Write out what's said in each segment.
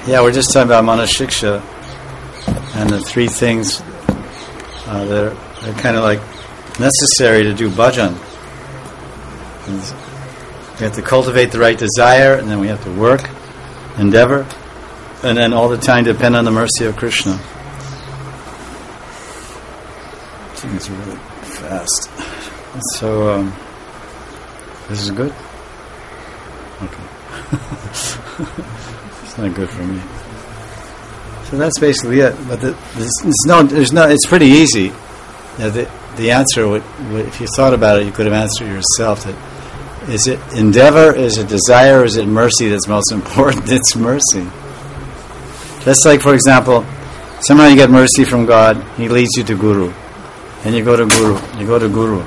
Yeah, we're just talking about Manashiksha and the three things that are kind of like necessary to do bhajan. We have to cultivate the right desire, and then we have to work, endeavor, and then all the time depend on the mercy of Krishna. Things are really fast. So, this is good? Okay. It's not good for me. So that's basically it. But it's pretty easy. The answer would, if you thought about it, you could have answered yourself. That is it endeavor, is it desire, or is it mercy that's most important? It's mercy. Just like, for example, somehow you get mercy from God, He leads you to Guru. And you go to Guru.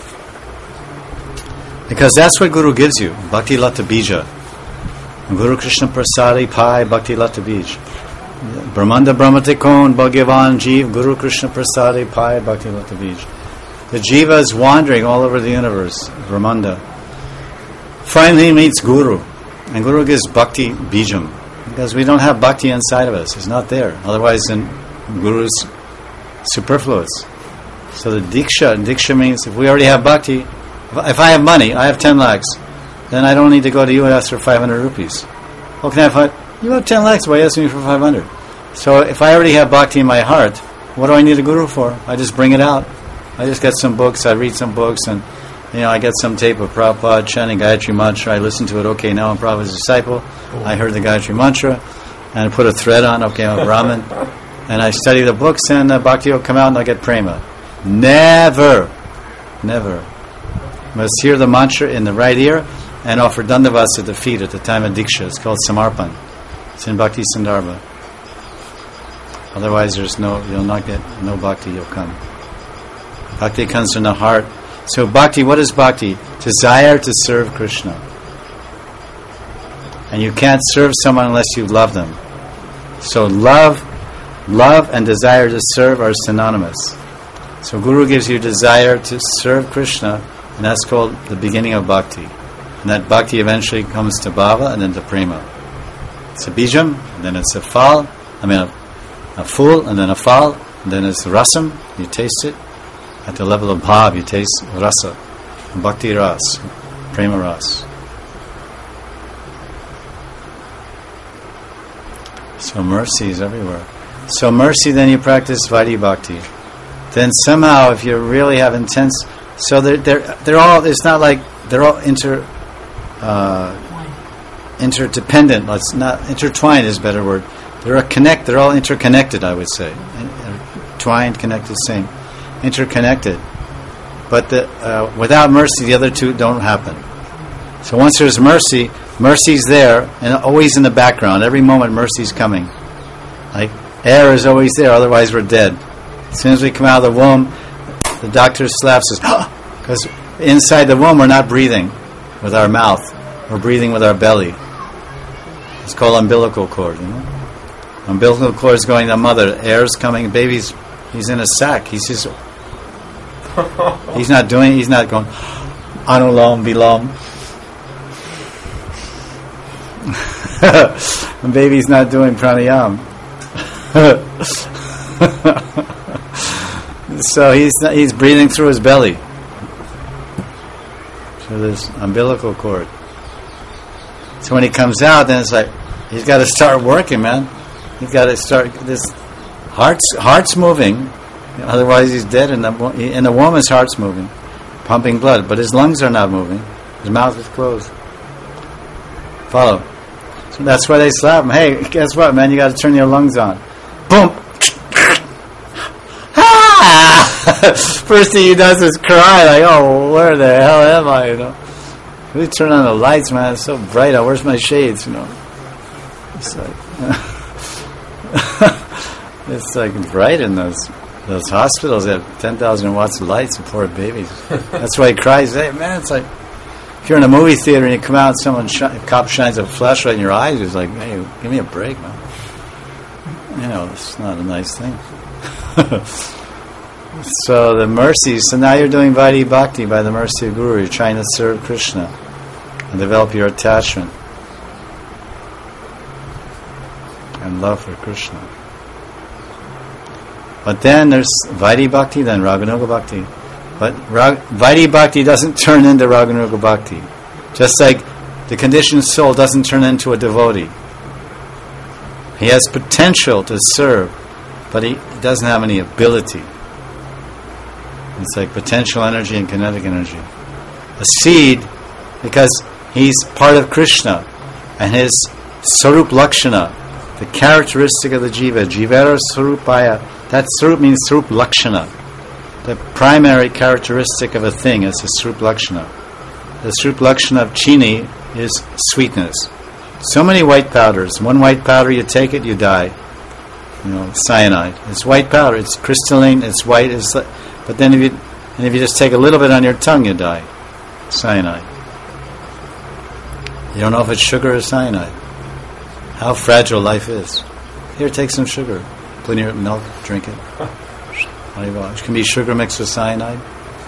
Because that's what Guru gives you, Bhakti Lata Bija. Guru Krishna Prasadi Pai Bhakti Lata Bij. Brahmanda Brahmatikon Bhagavan Jeev Guru Krishna Prasadi Pai Bhakti Lata Bij. The Jiva is wandering all over the universe, Brahmanda. Finally he meets Guru. And Guru gives Bhakti Bijam. Because we don't have Bhakti inside of us. It's not there. Otherwise then Guru's superfluous. So the Diksha means if we already have Bhakti, if I have money, I have 10 lakhs, then I don't need to go to you and ask for 500 rupees. How can I find? You have 10 lakhs, why are you asking me for 500? So if I already have Bhakti in my heart, what do I need a Guru for? I just bring it out. I just get some books, I read some books, and I get some tape of Prabhupada chanting Gayatri Mantra, I listen to it, okay, now I'm Prabhupada's disciple, I heard the Gayatri Mantra, and I put a thread on, okay, I'm a Brahmin, and I study the books, and Bhakti will come out and I'll get prema. Never. Must hear the mantra in the right ear and offer dandavats at the feet at the time of Diksha. It's called Samarpan. It's in Bhakti Sandarbha. Otherwise you'll not get no Bhakti, you'll come. Bhakti comes from the heart. So Bhakti, what is Bhakti? Desire to serve Krishna. And you can't serve someone unless you love them. So love and desire to serve are synonymous. So Guru gives you desire to serve Krishna, and that's called the beginning of Bhakti. And that Bhakti eventually comes to Bhava and then to Prema. It's a bijam, and then it's a fal, a fool, and then a fal, and then it's rasam, you taste it. At the level of bhav, you taste rasa, bhakti ras, prema ras. So mercy is everywhere. So mercy, then you practice Vaidhi Bhakti. Then somehow, if you really have intense, so they're all. It's not like they're all interdependent. Let's not intertwined is a better word. They're all interconnected. I would say, twined, connected, same, interconnected. But without mercy, the other two don't happen. So once there's mercy, mercy's there and always in the background. Every moment, mercy's coming. Like air is always there. Otherwise, we're dead. As soon as we come out of the womb, the doctor slaps us. Because inside the womb, we're not breathing with our mouth. We're breathing with our belly. It's called umbilical cord. Umbilical cord is going to the mother. Air's coming. Baby's, he's in a sack. He's just, he's not going, Anulam, Vilam. The baby's not doing pranayam. So he's breathing through his belly. So this umbilical cord. So when he comes out, then it's like he's got to start working, man. He's got to start. This heart's moving. Otherwise, he's dead. In the womb, his heart's moving, pumping blood, but his lungs are not moving. His mouth is closed. Follow. So that's why they slap him. Hey, guess what, man? You got to turn your lungs on. Boom. First thing he does is cry, like, oh, where the hell am I, We turn on the lights, man, it's so bright out, where's my shades, It's like, it's like bright in those hospitals, they have 10,000 watts of lights and poor babies. That's why he cries, hey, man, it's like, if you're in a movie theater and you come out and a cop shines a flashlight in your eyes, it's like, hey, give me a break, man. It's not a nice thing. So the mercy, so now you're doing Vaidhi Bhakti by the mercy of Guru. You're trying to serve Krishna and develop your attachment. and love for Krishna. But then there's Vaidhi Bhakti, then Raganuga Bhakti. But Vaidhi Bhakti doesn't turn into Raganuga Bhakti. Just like the conditioned soul doesn't turn into a devotee. He has potential to serve, but he doesn't have any ability. It's like potential energy and kinetic energy. A seed, because he's part of Krishna, and his Sarup Lakshana, the characteristic of the Jiva, Jivera Sarupaya, that Sarup means Sarup Lakshana. The primary characteristic of a thing is the Sarup Lakshana. The Sarup Lakshana of Chini is sweetness. So many white powders. One white powder, you take it, you die. Cyanide. It's white powder. It's crystalline. It's white. But then if you just take a little bit on your tongue, you die. Cyanide. You don't know if it's sugar or cyanide. How fragile life is. Here, take some sugar. Put in your milk. Drink it. It can be sugar mixed with cyanide.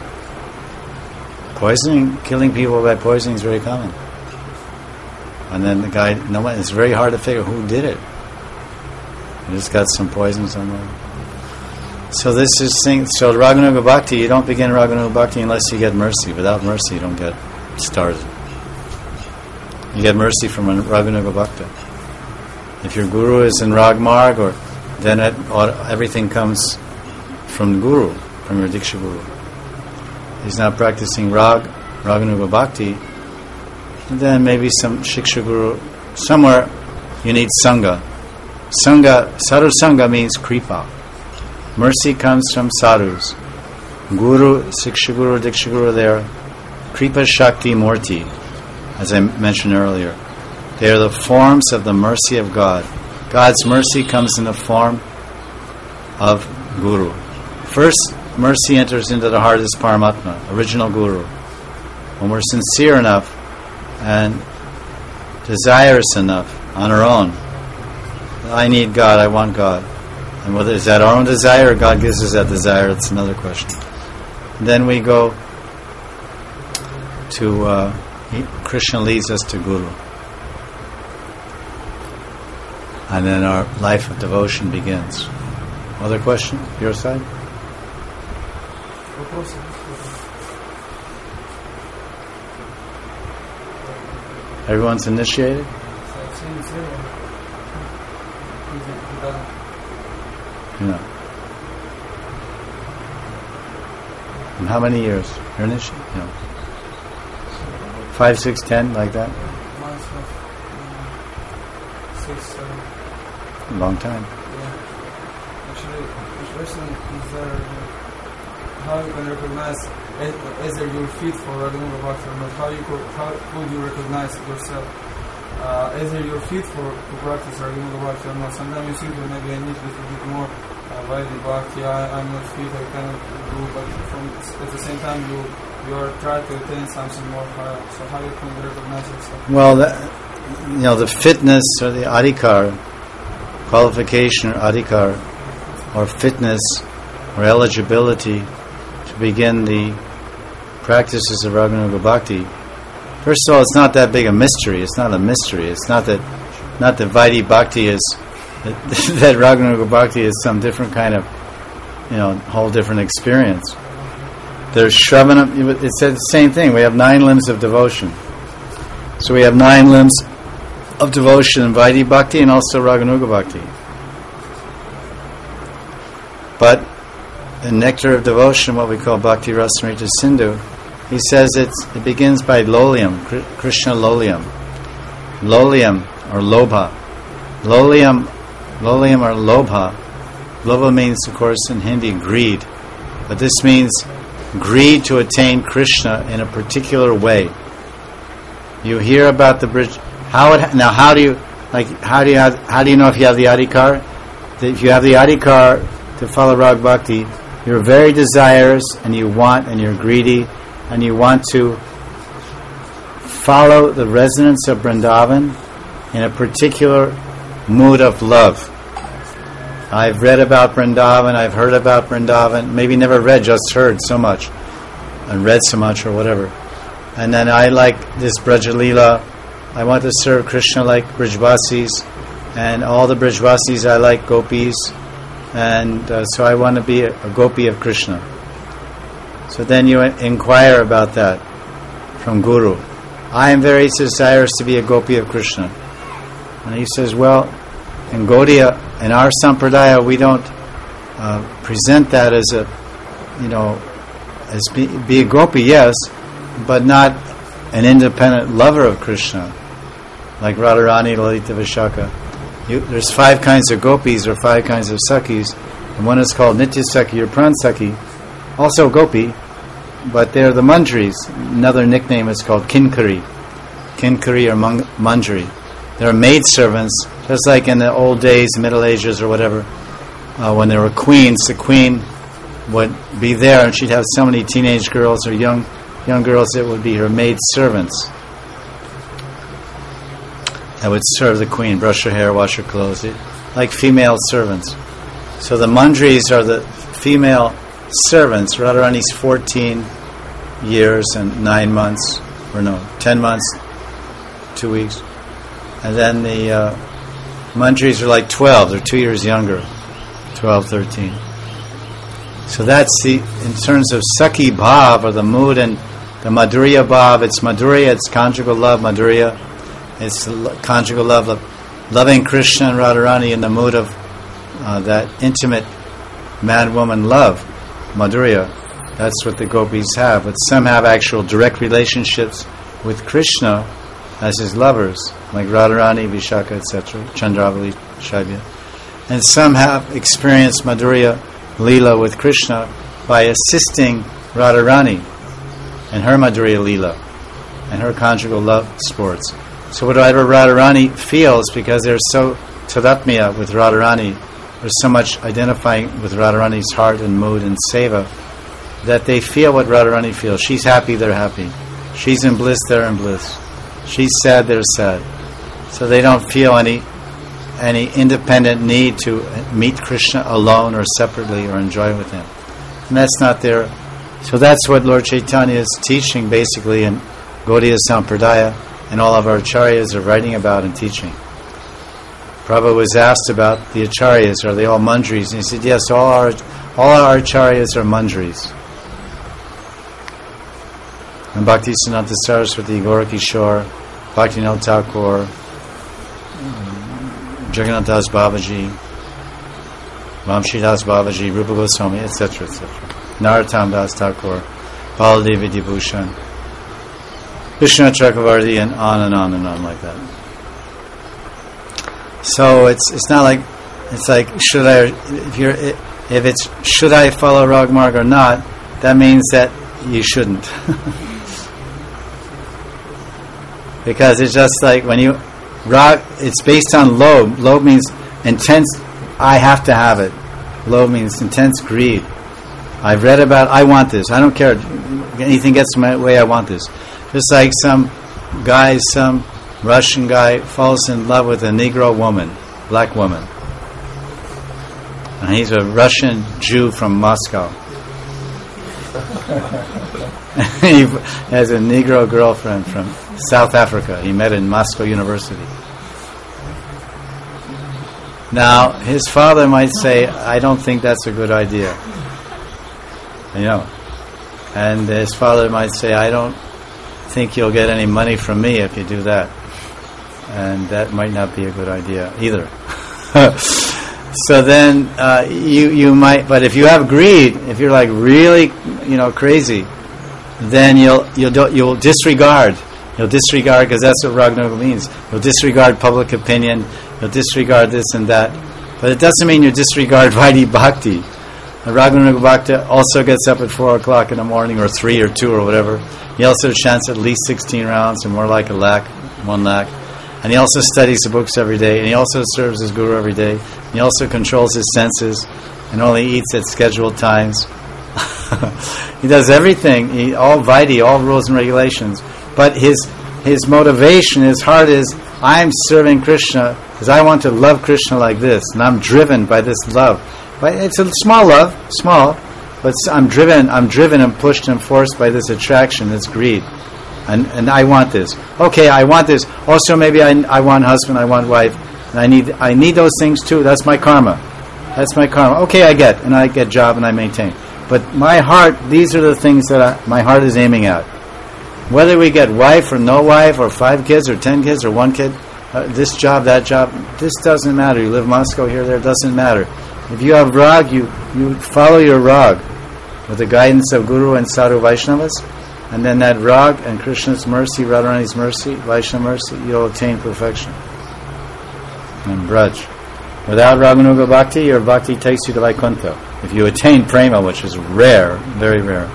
Poisoning, killing people by poisoning is very common. And then the guy, it's very hard to figure who did it. You just got some poison somewhere. So this is so Raganuga Bhakti, you don't begin Raganuga Bhakti unless you get mercy. Without mercy, you don't get started. You get mercy from Raganuga Bhakti. If your guru is in Rag Marg, then everything comes from the guru, from your Diksha Guru. He's not practicing Raganuga Bhakti, then maybe some Shiksha Guru. Somewhere you need Sangha. Sadhu Sangha means Kripa. Mercy comes from sadhus. Guru, Shiksha Guru, Diksha Guru, they are Kripa Shakti Murti, as I mentioned earlier. They are the forms of the mercy of God. God's mercy comes in the form of Guru. First, mercy enters into the heart as Paramatma, original Guru. When we're sincere enough and desirous enough on our own, I need God, I want God. And whether is that our own desire or God gives us that desire, it's another question. Then we go to, Krishna leads us to Guru. And then our life of devotion begins. Other question? Your side? Everyone's initiated? Yeah. And how many years? You're initiated? No. 5, 6, 10, like that? A long time. Yeah. Actually, the question is how you can recognize either you're fit for Raganuga Bhakti or not. How would you recognize yourself? Either you're fit to practice Raganuga Bhakti or not. Sometimes you think maybe I need a little bit more Vaidhi Bhakti. I'm not fit, I cannot do, but at the same time you are trying to attain something more higher. So how you can recognize yourself? Well, the fitness or the adhikar, qualification or adhikar, or fitness or eligibility to begin the practices of Raganuga Bhakti. First of all, it's not that big a mystery. It's not a mystery. It's not that Vaidhi Bhakti is that Raganuga Bhakti is some different kind of whole different experience. There's Shravana. It said the same thing. We have 9 limbs of devotion. So we have 9 limbs of devotion in Vaidhi Bhakti and also Raganuga Bhakti. But in Nectar of Devotion, what we call Bhakti Rasamrita Sindhu, he says it begins by Lolyam, Krishna Lolyam. Lolyam or Lobha. Lolyam or Lobha. Lobha means, of course, in Hindi, greed. But this means greed to attain Krishna in a particular way. You hear about the bridge. How do you know if you have the adhikar? If you have the adhikar to follow Rag Bhakti, you're very desirous and you're greedy and you want to follow the resonance of Vrindavan in a particular mood of love. I've read about Vrindavan, I've heard about Vrindavan, maybe never read, just heard so much and read so much or whatever. And then I like this Braja Leela. I want to serve Krishna like Brijvasis, and all the Brajvasis I like gopis, and so I want to be a gopi of Krishna. So then you inquire about that from Guru. I am very desirous to be a gopi of Krishna. And he says, well, in Gaudiya, in our sampradaya, we don't present that as a, as be a gopi, yes, but not an independent lover of Krishna, like Radharani, Lalita, Vishaka. There's 5 kinds of gopis or 5 kinds of sakhis, and one is called Nitya Sakhi or Pran Sakhi, also gopi, but they're the manjaris. Another nickname is called Kinkari. Kinkari or manjari. They're maid servants, just like in the old days, Middle Ages or whatever, when there were queens, the queen would be there and she'd have so many teenage girls or young girls that would be her maid servants that would serve the queen, brush her hair, wash her clothes, like female servants. So the manjaris are the female servants. Radharani's 14 years and 9 months, 10 months, 2 weeks. And then the manjaris are like 12, they're 2 years younger, 12, 13. So that's in terms of Sakhi Bhav, or the mood, and the Madhurya Bhav, it's Madhurya, it's conjugal love, Madhurya, it's conjugal love, loving Krishna and Radharani in the mood of that intimate man-woman love, Madhurya. That's what the gopis have, but some have actual direct relationships with Krishna as his lovers, like Radharani, Vishaka, etc., Chandravali, Shaibya. And some have experienced Madhurya Leela with Krishna by assisting Radharani and her Madhurya Leela and her conjugal love sports. So whatever Radharani feels, because they're so tadatmya with Radharani, there's so much identifying with Radharani's heart and mood and seva, that they feel what Radharani feels. She's happy, they're happy. She's in bliss, they're in bliss. She's sad, they're sad. So they don't feel any independent need to meet Krishna alone or separately or enjoy with him. And that's not there. So that's what Lord Chaitanya is teaching basically in Gaudiya Sampradaya, and all of our acharyas are writing about and teaching. Prabhupada was asked about the acharyas, are they all manjaris? And he said, yes, all our acharyas are manjaris. And Bhaktisiddhanta Saraswati, Gorakishore, Bhaktivinoda Thakur, Jagannath Das Babaji, Vamshi Das Babaji, Rupa Goswami, etc., etc. Narottam Das Thakur, Baladev Vidyabhushan, Vishnu Chakravarti, and on like that. So it's not like, it's like, should I follow Ragmarg or not, that means that you shouldn't. Because it's just like when you it's based on lobe. Lobe means intense, I have to have it. Lobe means intense greed. I've read about, I want this. I don't care. Anything gets my way, I want this. Just like some Russian guy falls in love with a Negro woman, black woman. And he's a Russian Jew from Moscow. He has a Negro girlfriend from South Africa. He met in Moscow University. Now, his father might say, I don't think that's a good idea. And his father might say, I don't think you'll get any money from me if you do that. And that might not be a good idea either. So then you might, but if you have greed, if you're like really, crazy, then you'll disregard. You'll disregard, because that's what Raghunaga means. You'll disregard public opinion. You'll disregard this and that. But it doesn't mean you disregard Vaidhi Bhakti. Raghunaga Bhakta also gets up at 4 o'clock in the morning, or 3 or 2 or whatever. He also chants at least 16 rounds, and more like 1 lakh. And he also studies the books every day. And he also serves his guru every day. And he also controls his senses and only eats at scheduled times. He does everything. All Vaidhi, all rules and regulations. But his motivation, his heart is, I'm serving Krishna because I want to love Krishna like this, and I'm driven by this love. But it's a small love, but I'm driven and pushed and forced by this attraction, this greed, and I want this. Okay, I want this. Also, maybe I want husband, I want wife, And I need those things too. That's my karma. That's my karma. Okay, I get job and I maintain. But my heart, these are the things that my heart is aiming at. Whether we get wife or no wife, or 5 kids or 10 kids or 1 kid, this job, that job, this doesn't matter. You live in Moscow, here, there, doesn't matter. If you have rag, you follow your rag with the guidance of Guru and Sadhu Vaishnavas, and then that rag and Krishna's mercy, Radharani's mercy, Vaishnava mercy, you'll attain perfection. And Braj. Without Raganuga Bhakti, your Bhakti takes you to Vaikuntha. If you attain Prema, which is rare, very rare.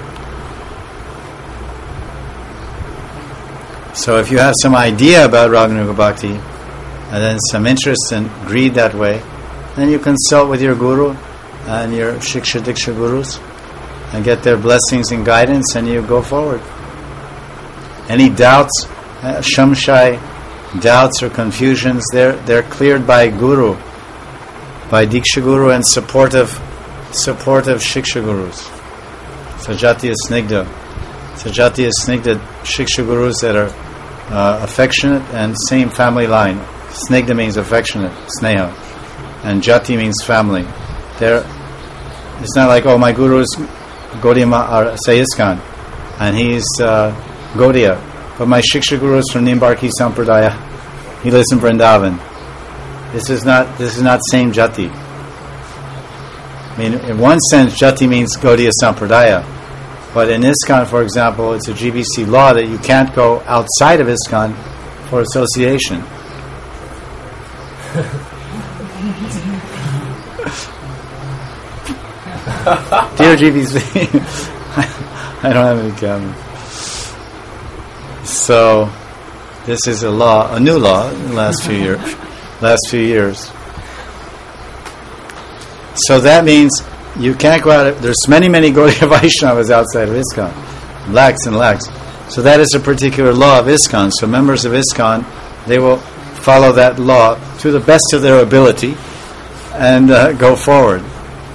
So if you have some idea about Raganuga Bhakti, and then some interest and greed that way, then you consult with your Guru and your Shiksha Diksha Gurus and get their blessings and guidance, and you go forward. Any doubts, shamshai, doubts or confusions, they're cleared by Guru, by Diksha Guru and supportive Shiksha Gurus. Sajatiya Snigdha. Sajatiya Snigdha Shiksha Gurus that are affectionate and same family line. Snigdha means affectionate, Sneha. And Jati means family. It's not like, my Guru is Gaudiya, say ISKCON, and he's Gaudiya. But my Shiksha Guru is from Nimbarki Sampradaya. He lives in Vrindavan. This is not same Jati. I mean, in one sense, Jati means Gaudiya Sampradaya. But in ISKCON, for example, it's a GBC law that you can't go outside of ISKCON for association. Dear GBC, I don't have any camera. So, this is a new law in the last few years. So that means you can't go out. There's many Gaudiya Vaishnavas outside of ISKCON, lakhs and lakhs. So that is a particular law of ISKCON. So members of ISKCON, they will follow that law to the best of their ability and go forward.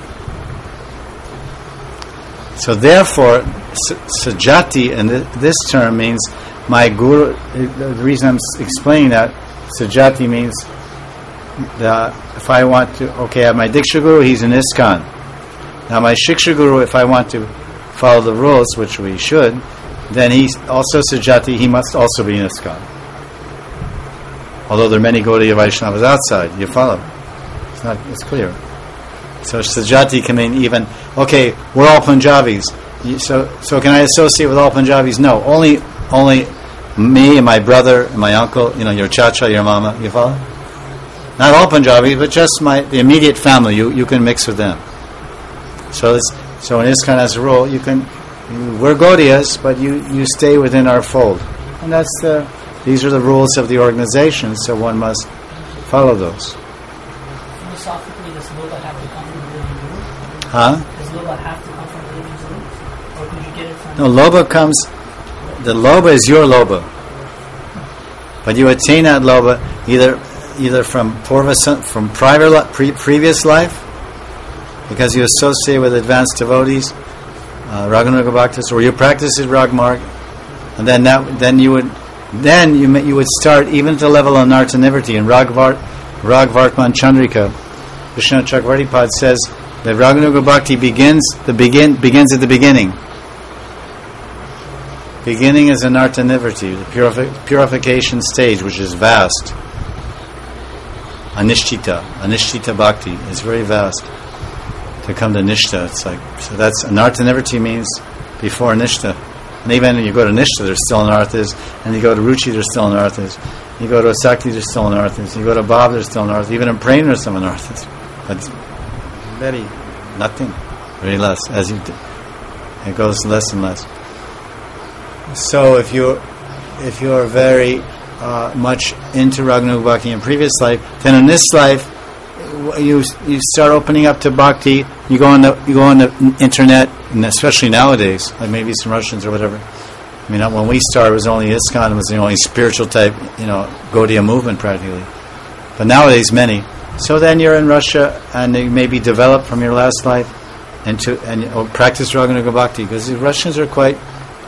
So therefore, Sajati, and this term means my Guru. The reason I'm explaining that, Sajati means that if I want to, I have my Diksha Guru, he's in ISKCON. Now my Shiksha Guru, if I want to follow the rules, which we should, then he's also Sajati, he must also be in ISKCON. Although there are many Gaudiya Vaishnavas outside, you follow. It's clear. So Sajati can mean even, we're all Punjabis. So can I associate with all Punjabis? No, only me and my brother and my uncle, your chacha, your mama, you follow? Not all Punjabis, but just the immediate family, you can mix with them. So in ISKCON as a rule, we're Gaudiyas, but you stay within our fold. And these are the rules of the organization, so one must follow those. Philosophically, does Loba have to come from the living Guru? Does Loba have to come from the living Guru? Or could you get it from... No, Loba comes... The Loba is your Loba. But you attain that Loba either from previous life, because you associate with advanced devotees, Raganuga Bhaktas, or you practice at Ragmarg, and then you would start even at the level of Nartanivriti. In Ragvartman Chandrika, Krishna Chakravartipad says that Raganuga Bhakti begins at the beginning. Beginning is a Nartanivriti, the purification stage, which is vast. Anishtita Bhakti is very vast. To come to Nishta, so that's Nartanivriti means before Nishta. And even when you go to Nishta, there's still Narthas, and you go to Ruchi, there's still Narthas. You go to Asakti, there's still Narthas. You go to Bhav, there's still Narthas. Even in Prema, there's some Narthas. But very nothing, very less. As you do, it goes less and less. So if you're very much into Raganuga Bhakti in previous life, then in this life you start opening up to Bhakti. You go on the internet, and especially nowadays, like maybe some Russians or whatever. I mean, when we started, it was only ISKCON. It was the only spiritual type, Gaudiya movement practically. But nowadays, many. So then you're in Russia, and you maybe develop from your last life and practice Raganuga Bhakti, because the Russians are quite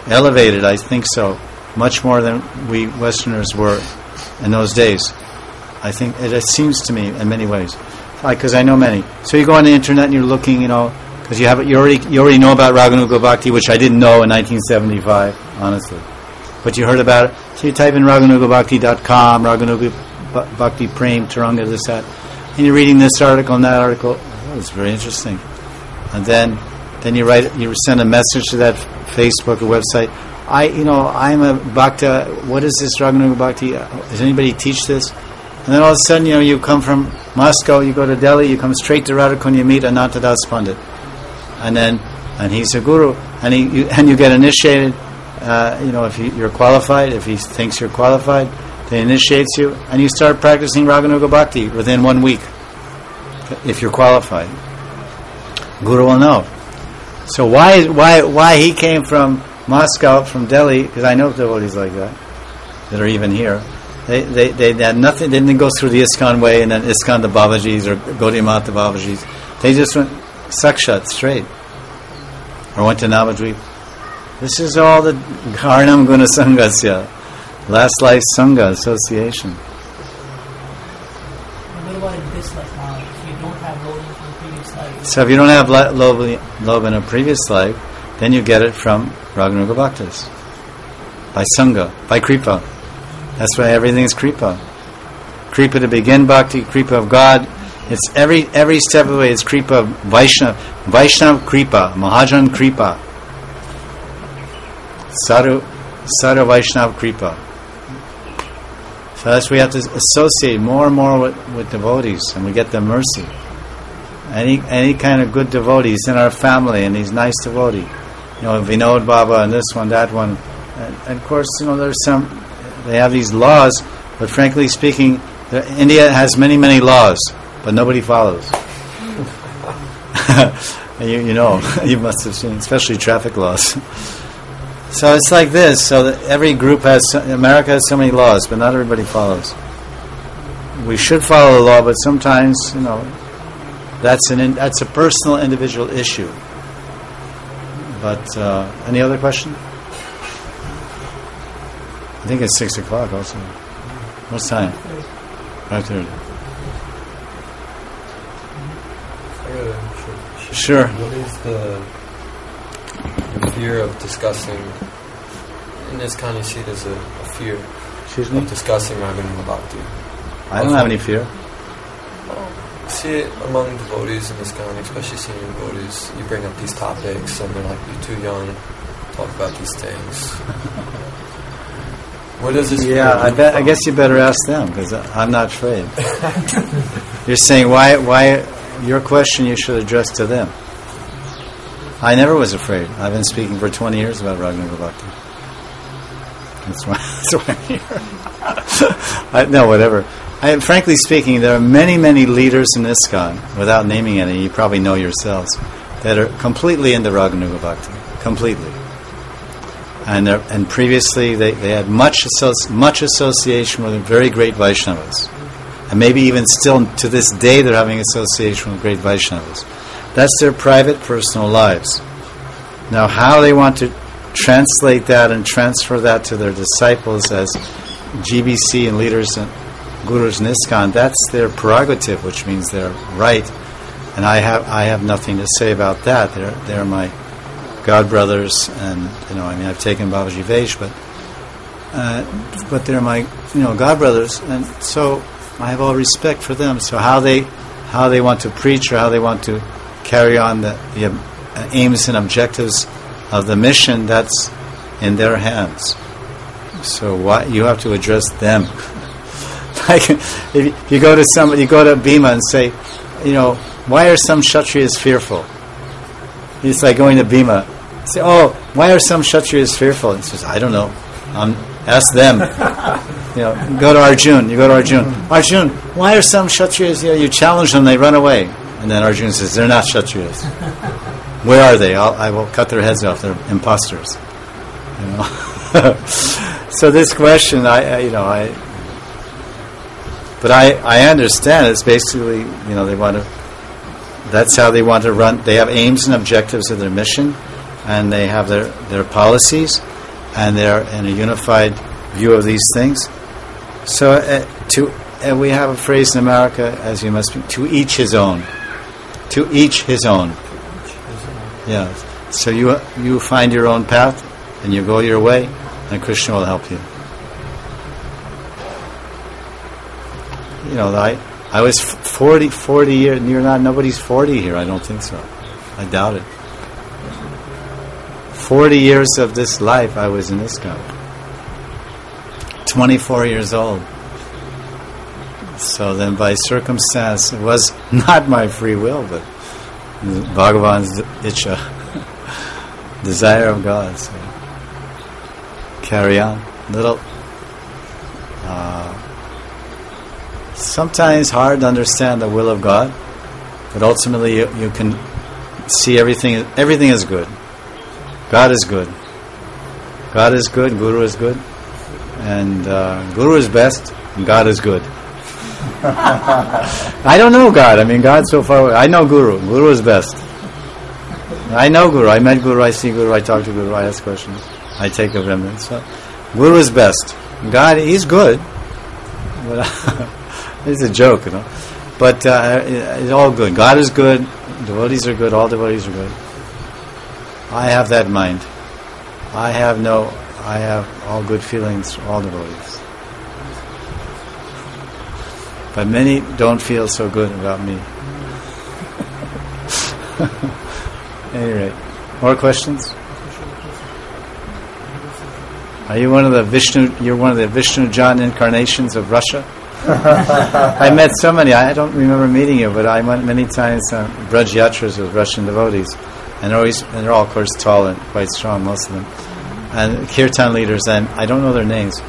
elevated. I think so, much more than we Westerners were in those days. I think it seems to me in many ways, because I know many. So you go on the internet and you're looking, because you already know about Raganuga Bhakti, which I didn't know in 1975, honestly. But you heard about it. So you type in raganugabhakti.com, Raganuga Bhakti Prem, Taranga, this, that, and you're reading this article and that article. Oh, it's very interesting. And then you send a message to that Facebook or website. I'm a Bhakta. What is this Raganuga Bhakti? Does anybody teach this? And then all of a sudden, you come from Moscow, you go to Delhi, you come straight to Radhakund, you meet Anantadas Pandit, and he's a guru, and you get initiated. If you're qualified, if he thinks you're qualified, then he initiates you, and you start practicing Raganuga Bhakti within 1 week, if you're qualified. Guru will know. So why he came from Moscow, from Delhi, because I know devotees like that are even here. They had nothing. They didn't go through the ISKCON way and then ISKCON the Babajis or Gaudiya Mata Babajis. They just went Sakshat straight, or went to Navadvip. This is all the Karnam Guna Sangasya, last life Sangha association. What about in this life now? If you don't have love in the previous life. So if you don't have love in a previous life, then you get it from Raganuga Bhaktas, by Sangha, by Kripa. That's why everything is Kripa. Kripa to begin Bhakti, Kripa of God. It's every step of the way. It's Kripa of Vaishnav Kripa, Mahajan Kripa, Sadhu Vaishnav Kripa. So that's why we have to associate more and more with devotees, and we get the mercy. Any kind of good devotees in our family, and these nice devotees. Vinod Baba and this one, that one. And of course, there's some, they have these laws, but frankly speaking, India has many, many laws, but nobody follows. You must have seen, especially traffic laws. So it's like this, so that every group America has so many laws, but not everybody follows. We should follow the law, but sometimes, that's a personal, individual issue. But any other question? I think it's 6 o'clock also. What's time? 5:30. Sure. What is the fear of discussing, in this kind you see there's a fear of discussing Raganuga Bhakti? I don't have any fear. See it among devotees in this kind, especially senior devotees. You bring up these topics and they're like, you're too young to talk about these things. Where does this? Yeah, I guess you better ask them, because I'm not afraid. You're saying why? Your question you should address to them. I never was afraid. I've been speaking for 20 years about Raganuga Bhakti. That's why I'm here. No, whatever. Frankly speaking, there are many, many leaders in ISKCON, without naming any, you probably know yourselves, that are completely into Raganuga Bhakti. Completely. And previously they had much association with very great Vaishnavas. And maybe even still to this day they're having association with great Vaishnavas. That's their private, personal lives. Now how they want to translate that and transfer that to their disciples as GBC and leaders and gurus in ISKCON, that's their prerogative, which means they're right. And I have nothing to say about that. They're my God brothers, and I've taken Babaji Vaish, but they're my God brothers, and so I have all respect for them. So how they want to preach or how they want to carry on the aims and objectives of the mission, that's in their hands. So you have to address them. Like if you go to somebody, you go to Bhima and say, why are some Kshatriyas fearful? It's like going to Bhima. Say, why are some Kshatriyas fearful? He says, I don't know. Ask them. Go to Arjun. You go to Arjun. Arjun, why are some Kshatriyas? You challenge them, they run away. And then Arjun says, they're not Kshatriyas. Where are they? I will cut their heads off. They're imposters. So this question, but I understand. It's basically, they want to. That's how they want to run. They have aims and objectives of their mission, and they have their policies, and they're in a unified view of these things. So and we have a phrase in America, as you must be, to each his own. To each his own. Yeah. So you find your own path, and you go your way, and Krishna will help you. You know, I was 40 years, nobody's 40 here, I don't think so. I doubt it. 40 years of this life I was in ISKCON. 24 years old. So then by circumstance, it was not my free will, but Bhagavan's Icha, desire of God. So carry on. Sometimes hard to understand the will of God, but ultimately you can see everything is good. God is good. God is good, Guru is good, and Guru is best, and God is good. I don't know God. I mean, God's so far away. I know Guru. Guru is best. I know Guru. I met Guru. I see Guru. I talk to Guru. I ask questions. I take of him. So, Guru is best. God, he's good. But it's a joke, you know. But it's all good. God is good. Devotees are good. All devotees are good. I have that mind. I have all good feelings for all devotees. But many don't feel so good about me. Anyway, more questions? Are you one of the Vishnu? You're one of the Vishnu John incarnations of Russia. I met so many. I don't remember meeting you, but I went many times on Braj Yatras with Russian devotees, and they're all, of course, tall and quite strong, most of them, and kirtan leaders, and I don't know their names.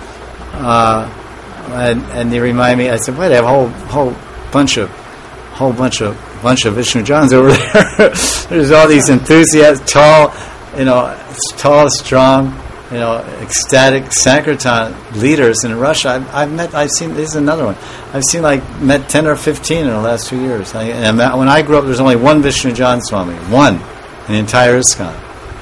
And they remind me. I said, "Wait, I have a whole bunch of Vishnu Johns over there." There's all these enthusiasts, tall, strong, ecstatic Sankirtan leaders in Russia. I've seen. This is another one. I've seen met 10 or 15 in the last 2 years. When I grew up, there was only one Vishnu John Swami, one in the entire ISKCON.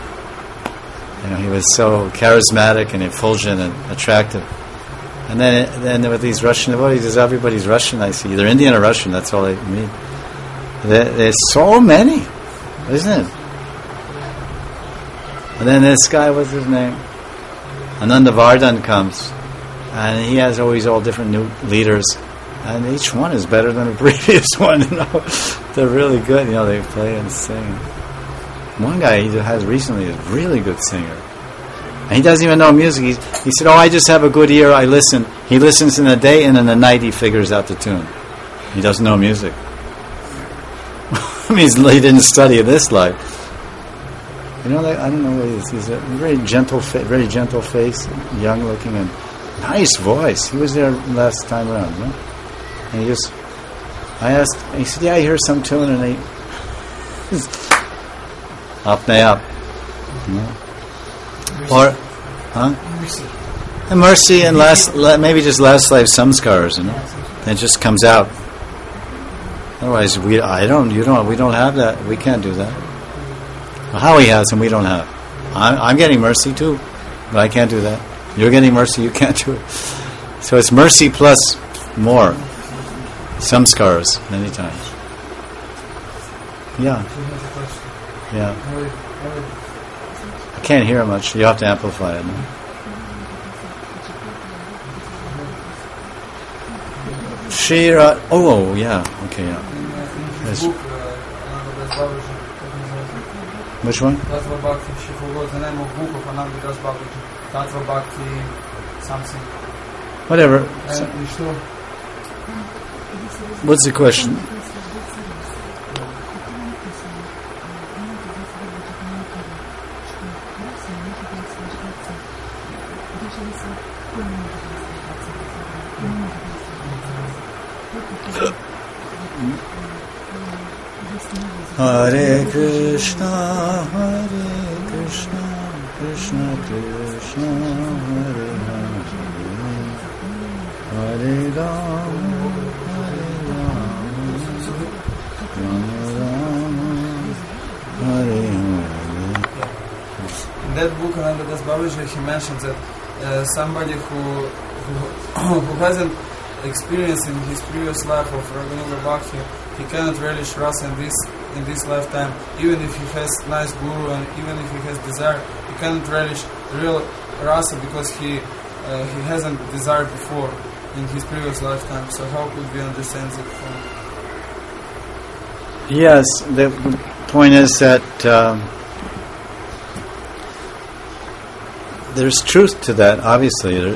He was so charismatic and effulgent and attractive. And then with these Russian devotees, everybody's Russian. I see either Indian or Russian. That's all I meet. There's so many, isn't it? And then this guy, what's his name? Ananda Vardhan comes, and he has always all different new leaders, and each one is better than the previous one. They're really good. They play and sing. One guy he has recently is a really good singer. And he doesn't even know music. He said, I just have a good ear, I listen. He listens in the day, and in the night he figures out the tune. He doesn't know music. I mean, he didn't study this life. I don't know what he is. He's a very gentle face, young looking, and nice voice. He was there last time around, no? And I asked, he said, I hear some tune, and he up. Or, mercy and maybe just last life samskars, It just comes out. Otherwise, we don't have that. We can't do that. Well, how he has and we don't have. I'm getting mercy too, but I can't do that. You're getting mercy, you can't do it. So it's mercy plus more samskars many times. Yeah. I can't hear much. You have to amplify it. No? Shira. Oh, yeah. Okay, yeah. Yes. Which one? Tattva Bhakti. She forgot the name of book of Ananda Das Bhakti. Tattva Bhakti something. Whatever. What's the question? Hare Krishna, Krishna Krishna, Hare Hare, Hare Rama, Rama Rama, Hare Hare. In that book, Ananda Das Babaji, he mentions that somebody who hasn't experienced in his previous life of Raganuga Bhakti, he cannot relish rasa in this lifetime. Even if he has nice guru and even if he has desire, he cannot relish real rasa because he hasn't desired before in his previous lifetime. So how could we understand it from? Yes, the point is that there's truth to that, obviously.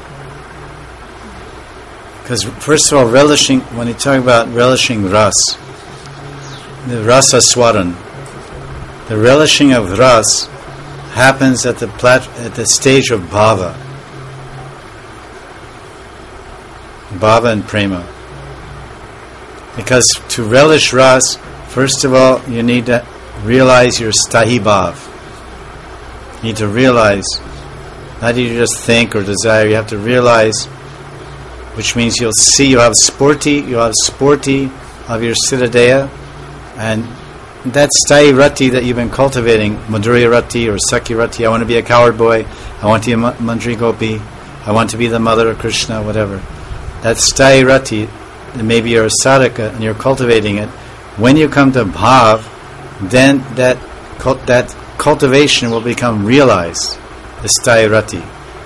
Because first of all, relishing, when you talk about relishing ras, the rasa swaran, the relishing of ras happens at the stage of bhava. Bhava and prema. Because to relish ras, first of all, you need to realize your stahi bhav. You need to realize, not you just think or desire, you have to realize, which means you'll see you have sporti of your siddhadeya, and that stahi rati that you've been cultivating, madhurya rati or sakya rati, I want to be a coward boy, I want to be a mandri gopi, I want to be the mother of Krishna, whatever. That stahi rati, maybe you're a sadhaka and you're cultivating it. When you come to bhav, then that cultivation will become realized, the stahi rati.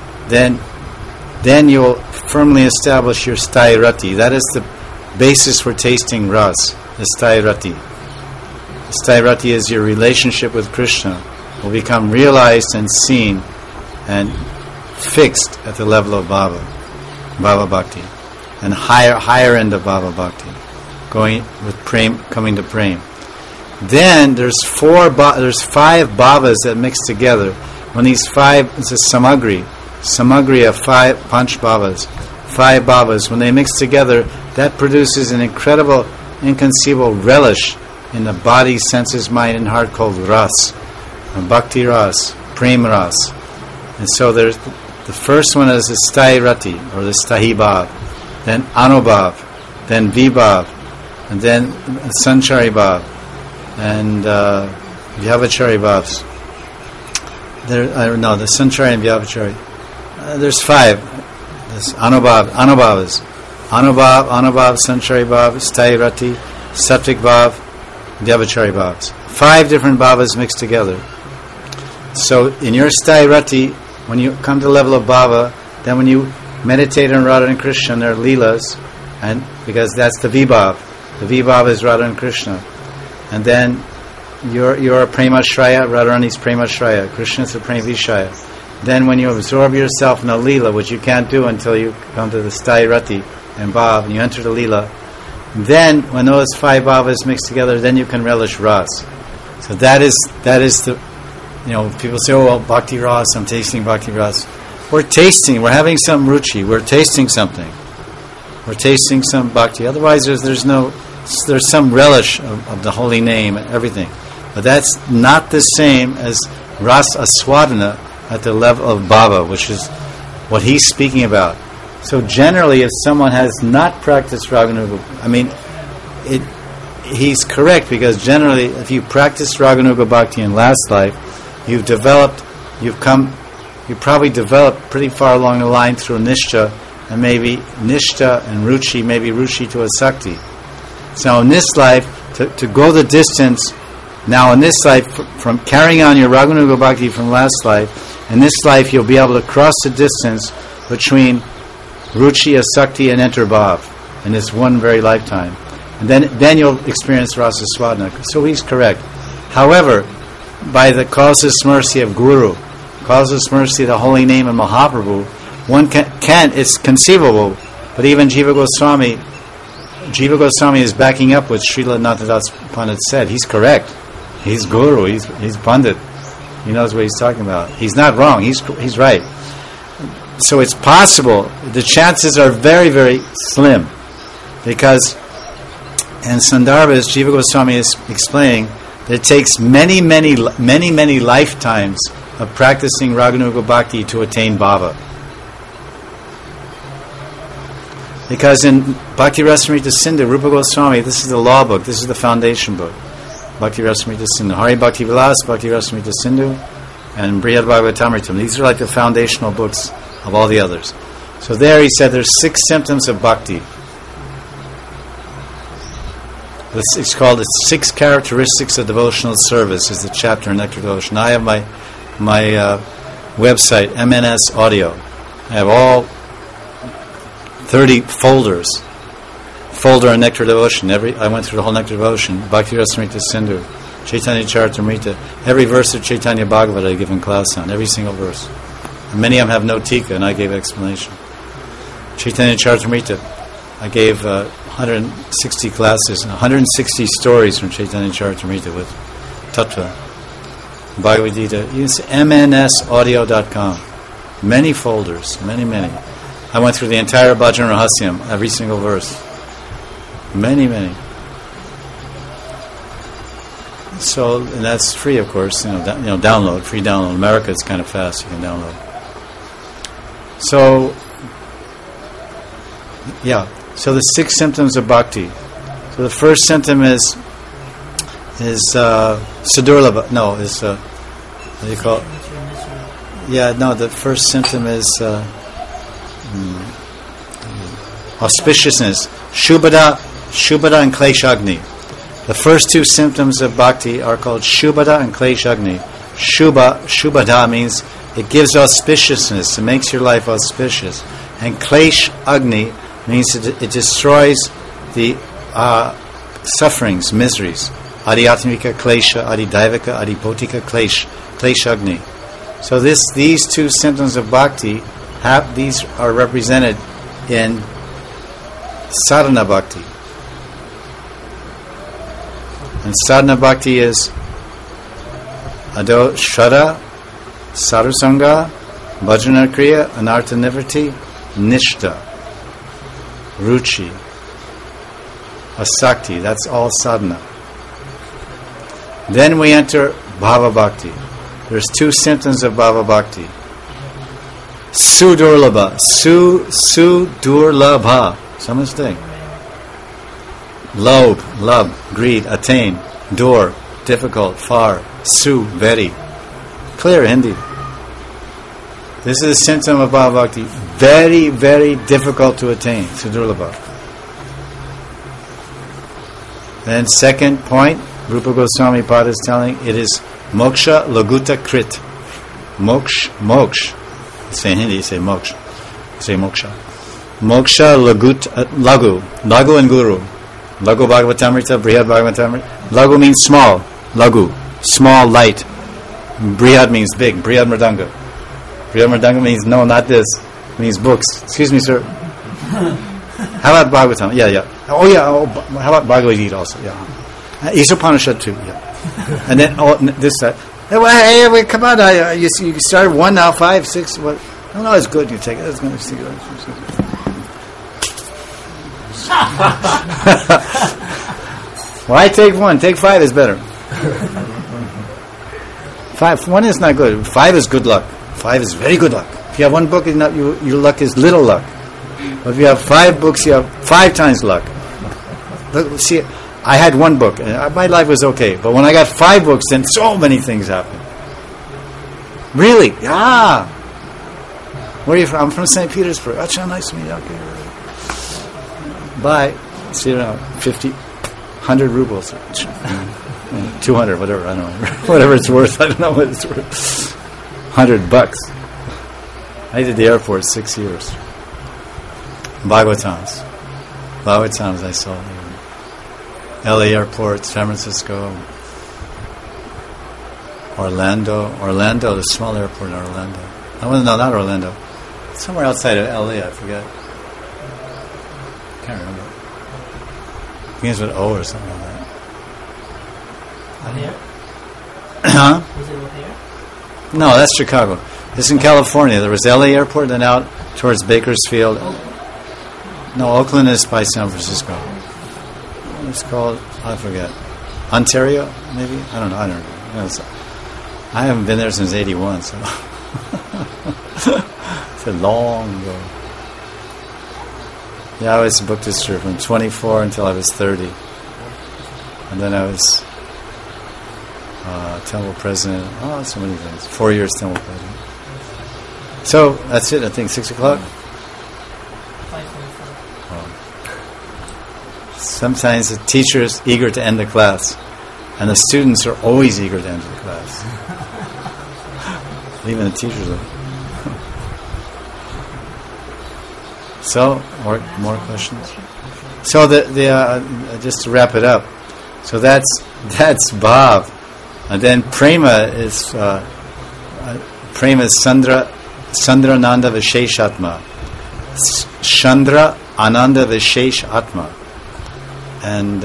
Then you'll firmly establish your stahi rati. That is the basis for tasting ras, the stahi rati. The stahi rati is your relationship with Krishna, will become realized and seen and fixed at the level of bhava bhakti, and higher end of bhava bhakti, going with prem, coming to prem. Then there's five bhavas that mix together. When these five, it's a samagri of five panch bhavas, five bhavas, when they mix together, that produces an incredible, inconceivable relish in the body, senses, mind, and heart called ras, bhakti ras, prem ras. And so there's the first one is the stahi rati, or the stahi bhav, then anubhav, then vibhav, and then sanchari bhav, and vyavachari bhavs. The sanchari and vyavachari. There's five. There's anubhavas. Anubhav, sanchari bhav, stahi rati, sattvic bhav, vyavachari bhavs. Five different bhavas mixed together. So in your stahi rati, when you come to the level of bhava, then when you meditate on Radha and Krishna, there are leelas, and because that's the vibhav. The vibhav is Radha and Krishna. And then you're a premashraya, Radharani's premashraya, Krishna's a premavishaya. Then when you absorb yourself in a leela, which you can't do until you come to the stahi rati and bhav, and you enter the leela, then when those five bhavas mix together, then you can relish ras. So that is the, people say, oh, well, bhakti ras, I'm tasting bhakti ras. We're having some ruchi, we're tasting something. We're tasting some bhakti. Otherwise, there's some relish of the holy name and everything. But that's not the same as ras aswadana at the level of bhava, which is what he's speaking about. So generally, if someone has not practiced Raganuga, he's correct, because generally, if you practice Raganuga Bhakti in last life, you probably developed pretty far along the line through Nishta, and maybe Nishta and Ruchi, maybe Ruchi to Asakti. So in this life, to go the distance, now in this life, from carrying on your Raganuga Bhakti from last life, in this life you'll be able to cross the distance between Ruchi, Asakti, and enter Bhav in this one very lifetime. And then you'll experience Rasa Swadhana. So he's correct. However, by the causeless mercy of Guru, causeless mercy of the holy name of Mahaprabhu, one can it's conceivable, but even Jiva Goswami is backing up what Srila Nathadas Pandit said. He's correct. He's Guru, he's Pandit. He knows what he's talking about. He's not wrong, he's right. So it's possible. The chances are very, very slim, because in Sandarbhas, Jiva Goswami is explaining that it takes many, many, many, many lifetimes of practicing Raganuga Bhakti to attain Bhava. Because in Bhakti Rasamrita Sindhu, Rupa Goswami, this is the law book, this is the foundation book. Bhakti Rasamrita Sindhu, Hari Bhakti Vilas, Bhakti Rasamrita Sindhu, and Brihad Bhagavatamritam. These are like the foundational books of all the others. So there he said there's 6 symptoms of bhakti. It's called the 6 characteristics of devotional service. Is the chapter in Nectar Devotion. I have my website, MNS Audio. I have all 30 folders. Folder on Nectar Devotion. I went through the whole Nectar Devotion. Bhakti Rasamrita Sindhu, Chaitanya Charitamrita. Every verse of Chaitanya Bhagavat I give in class on. Every single verse. And many of them have no tika, and I gave explanation. Chaitanya Charitamrita. I gave 160 classes, 160 stories from Chaitanya Charitamrita with Tattva. Bhagavad Gita. Use mnsaudio.com. Many folders, many. I went through the entire Bhajan Rahasyam, every single verse. Many. So, and that's free, of course. Download, free download. In America, it's kind of fast. You can download. So, yeah. So the 6 symptoms of bhakti. So the first symptom is sadurlabha. No, is what do you call it? Yeah, no. The first symptom is auspiciousness. Shubhada and kleshagni. The first 2 symptoms of bhakti are called shubhada and kleshagni. Shubhada means it gives auspiciousness. It makes your life auspicious. And klesh agni means it destroys the sufferings, miseries. Adi atmika klesha, adi daivika, adi bhotika kleshagni. So these 2 symptoms of bhakti these are represented in sadhana bhakti. And sadhana bhakti is ado shraddha, sadhusanga, bhajana kriya, anartha nivrti, nishtha, ruchi, asakti. That's all sadhana. Then we enter bhava bhakti. There's 2 symptoms of bhava bhakti. Sudurlabha. Sudurlabha. Samajhte? Lobe, love, greed, attain, dur, difficult, far, su, very. Clear Hindi. This is a symptom of bhava bhakti. Very, very difficult to attain. Sudurlabha. Then second point, Rupa Goswami Pada is telling, it is moksha laguta krit. Moksha. Say in Hindi, you say moksha. Say moksha. Moksha lagu and guru. Lagu Bhagavatamrita, Brihad Bhagavatamrita. Lagu means small. Lagu, small, light. Brihad means big. Brihad Mridanga. Brihad Mridanga means, no, not this. It means books. Excuse me, sir. How about Bhagavatam? Yeah. Oh, yeah. How about Bhagavad Gita also? Yeah. Isopanishad too. Yeah. And then this side. Hey, come on! You started 1 now, 5, 6. What? No, it's good. You take it. It's going to stick it. Why take 1? Take 5 is better. 1 is not good. 5 is good luck. 5 is very good luck. If you have 1 book, your luck is little luck. But if you have 5 books, you have 5 times luck. Look, see, I had 1 book, and my life was okay. But when I got 5 books, then so many things happened. Really? Yeah. Where are you from? I'm from St. Petersburg. Achha, nice to meet you. Okay. Bye. See you around 50, 100 rubles. 200, whatever, I don't know. Whatever it's worth, I don't know what it's worth. $100. I did the airport 6 years. Bhagavatams I saw. LA Airport, San Francisco, Orlando, the small airport in Orlando. No, not Orlando. Somewhere outside of LA, I forget. Can't remember. Begins with O or something like that. There? Huh? Was it over there? No, that's Chicago. It's in California. There was LA Airport, then out towards Bakersfield. No, Oakland is by San Francisco. It's called, I forget, Ontario, maybe? I don't know. I haven't been there since 81, so it's a long ago. Yeah, I was book distributor from 24 until I was 30. And then I was temple president. Oh, so many things. 4 years temple president. So, that's it, I think, 6 o'clock. Sometimes the teacher is eager to end the class, and the students are always eager to enter the class. Even the teachers are. So, more questions? So just to wrap it up. So that's Bhav, and then Prema is Sandra Ananda Vishesh Atma. Chandra Ananda Vishesh Atma. And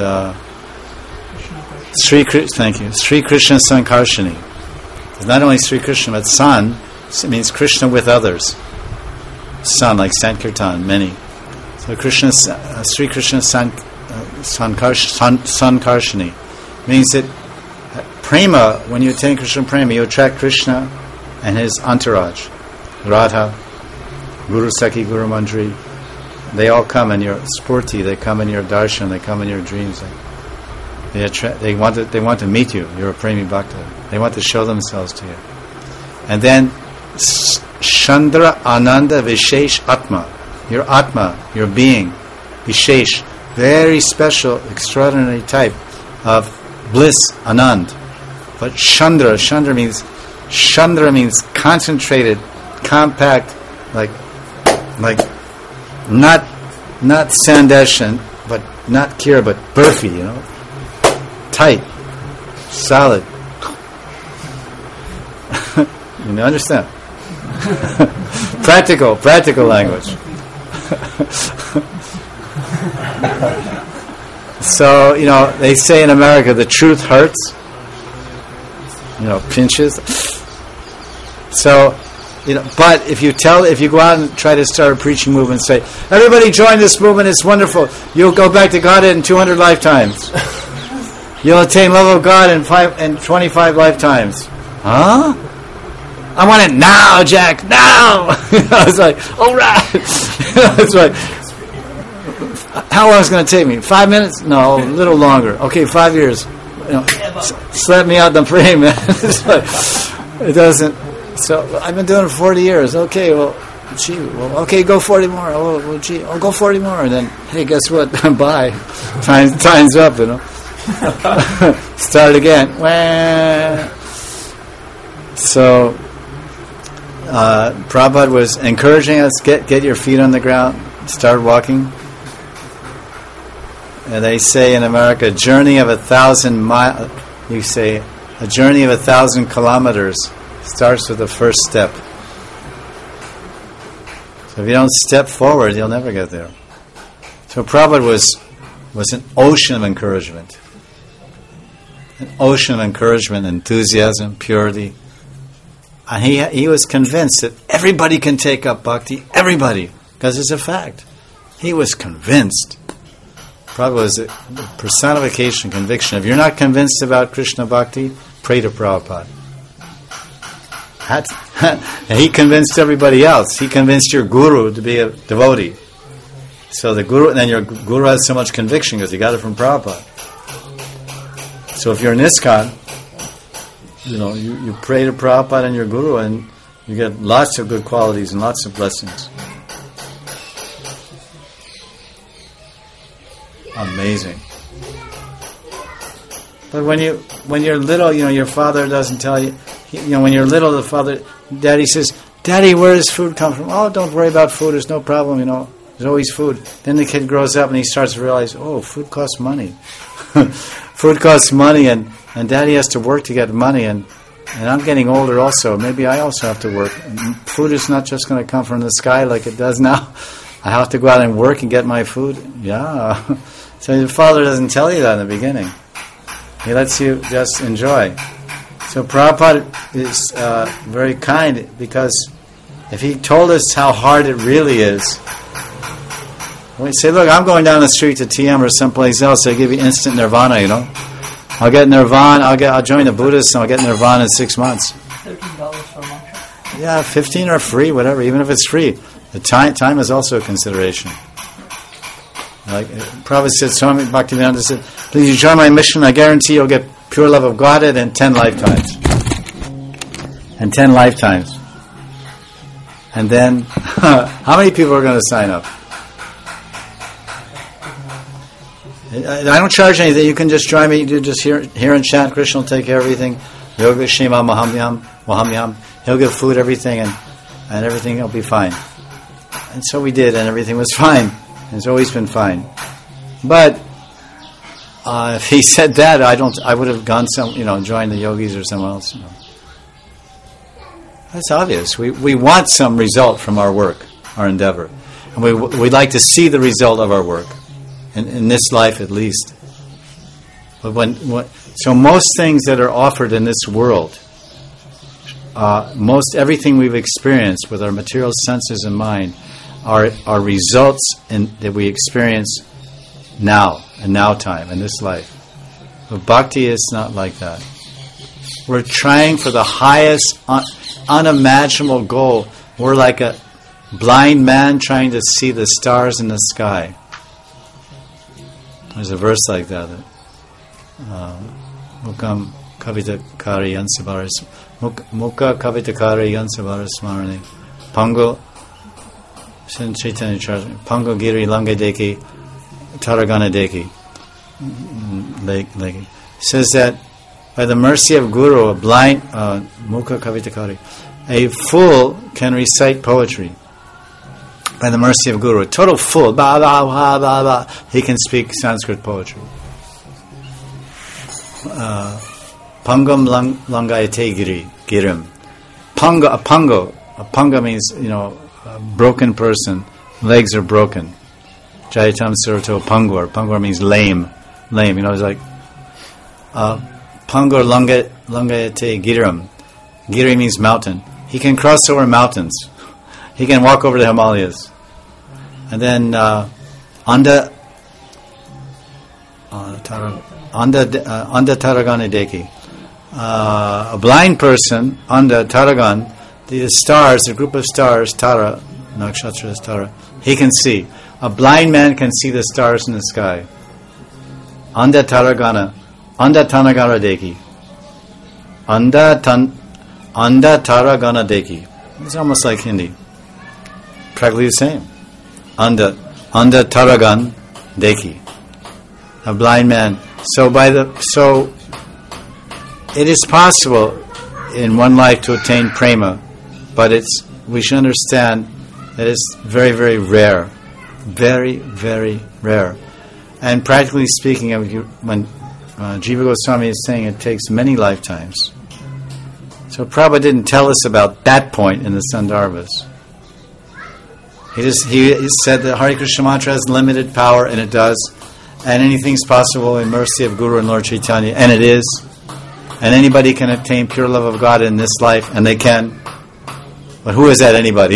Sri Krishna Sankarshini. It's not only Sri Krishna, but San, it means Krishna with others. San, like Sankirtan, many. So Sri Krishna Sankarshini means that Prema, when you attain Krishna Prema, you attract Krishna and his entourage. Radha, Guru Sakhi, Guru Mandri, they all come in your spurti, they come in your darshan, they come in your dreams. They want to meet you. You're a Premi Bhakta. They want to show themselves to you. And then Chandra Ananda Vishesh Atma. Your Atma, your being, Vishesh, very special, extraordinary type of bliss, Anand. But Chandra means concentrated, compact, like not Sandesh, but not Kira, but Burfi, tight, solid. You understand? Practical language. So, they say in America the truth hurts. Pinches. So, but if you go out and try to start a preaching movement, say, everybody join this movement, it's wonderful. You'll go back to Godhead in 200 lifetimes. You'll attain love of God in 25 lifetimes. Huh? I want it now, Jack, now! I was like, all right. It's like, how long is it going to take me? 5 minutes? No, a little longer. Okay, 5 years. Slap me out the frame, man. It's like, it doesn't. So I've been doing it 40 years. Okay, okay, go 40 more. I'll go 40 more. And then, hey, guess what? Bye. Time's up, Start again. So Prabhupada was encouraging us, get your feet on the ground, start walking. And they say in America, a journey of 1,000 miles. You say a journey of 1,000 kilometers starts with the first step. So if you don't step forward, you'll never get there. So Prabhupada was an ocean of encouragement. An ocean of encouragement, enthusiasm, purity. And he was convinced that everybody can take up bhakti, everybody, because it's a fact. He was convinced. Prabhupada was a personification, conviction. If you're not convinced about Krishna bhakti, pray to Prabhupada. He convinced everybody else. He convinced your guru to be a devotee. So the guru, and then your guru has so much conviction because he got it from Prabhupada. So if you're in ISKCON, you pray to Prabhupada and your guru, and you get lots of good qualities and lots of blessings. Amazing. But when you're little, your father doesn't tell you. When you're little, the father, Daddy says, "Daddy, where does food come from?" "Oh, don't worry about food. There's no problem. There's always food." Then the kid grows up and he starts to realize, "Oh, food costs money. Food costs money, and Daddy has to work to get money, and I'm getting older also. Maybe I also have to work. Food is not just going to come from the sky like it does now. I have to go out and work and get my food." Yeah. So the father doesn't tell you that in the beginning. He lets you just enjoy. So Prabhupada is very kind, because if he told us how hard it really is, when we say, "Look, I'm going down the street to TM or someplace else, they give you instant nirvana, I'll get nirvana, I'll join the Buddhists and I'll get nirvana in 6 months. $13 for a mantra? Yeah, 15 or free, whatever, even if it's free. The time is also a consideration. Like Prabhupada said, Swami Bhaktivedanta said, "Please, you join my mission, I guarantee you'll get pure love of Godhead in 10 lifetimes. In 10 lifetimes. And then, how many people are going to sign up? I don't charge anything. You can just join me. You just hear and chant. Krishna will take care of everything. Yoga Shema Mahamyam. He'll give food, everything, and everything will be fine. And so we did, and everything was fine. And it's always been fine. But if he said that, I would have gone joined the yogis or someone else. That's obvious. We want some result from our work, our endeavor, and we'd like to see the result of our work in this life at least. But so most things that are offered in this world, most everything we've experienced with our material senses and mind, are results that we experience now, in now time, in this life. But bhakti is not like that. We're trying for the highest, unimaginable goal. We're like a blind man trying to see the stars in the sky. There's a verse like that. Mukha kavitakari yansavaras smarani Pango Chaitanya Charity Pango Giri Langa Deki Taragana Deki says that by the mercy of Guru, a blind Mukha Kavitakari, a fool can recite poetry. By the mercy of Guru, a total fool, ba ba ba ba ba, he can speak Sanskrit poetry. Pangam langayate girim. Panga means a broken person. Legs are broken. Jayatam Surato Pangur. Pangur means lame. It's like Pangur langayate girim. Giri means mountain. He can cross over mountains. He can walk over the Himalayas. And then Anda Taragana Deki. A blind person, Anda Taragan, the stars, a group of stars, Tara, Nakshatra is Tara, he can see. A blind man can see the stars in the sky. Anda Taragana Deki. Anda Taragana Deki. It's almost like Hindi. Practically the same. Anda Taragan Deki. A blind man. So it is possible in one life to attain prema, but we should understand that it's very, very rare. Very, very rare. And practically speaking, when Jiva Goswami is saying it takes many lifetimes. So Prabhupada didn't tell us about that point in the Sandarbhas. He said that Hare Krishna mantra has limited power, and it does. And anything's possible in mercy of Guru and Lord Chaitanya, and it is. And anybody can attain pure love of God in this life, and they can. But who is that anybody?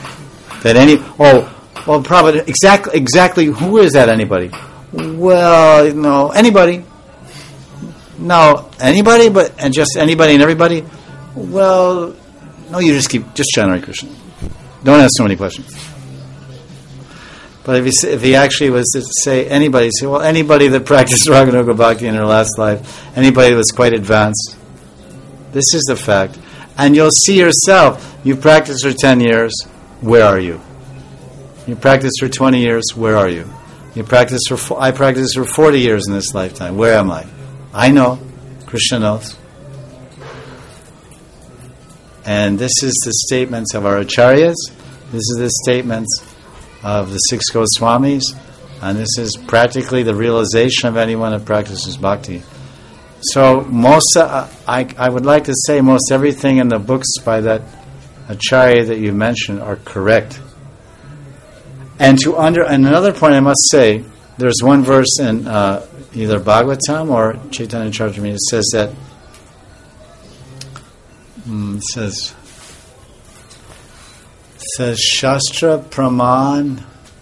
Prabhupada, exactly who is that anybody? Well, no, anybody. No, anybody, and just anybody and everybody? Well, no, you just chant Hare Krishna. Don't ask so many questions. But if he actually was to say anybody, say, well, anybody that practiced Raganuga Bhakti in her last life, anybody that was quite advanced, this is the fact. And you'll see yourself, you practiced for 10 years, where are you? You practiced for 20 years, where are you? I practiced for 40 years in this lifetime, where am I? I know, Krishna knows. And this is the statements of our acharyas, this is the statements of the 6 Goswamis, and this is practically the realization of anyone that practices bhakti. So I would like to say most everything in the books by that acharya that you mentioned are correct. And another point I must say, there's one verse in either Bhagavatam or Chaitanya Charitamrita that says that it says Shastra Praman.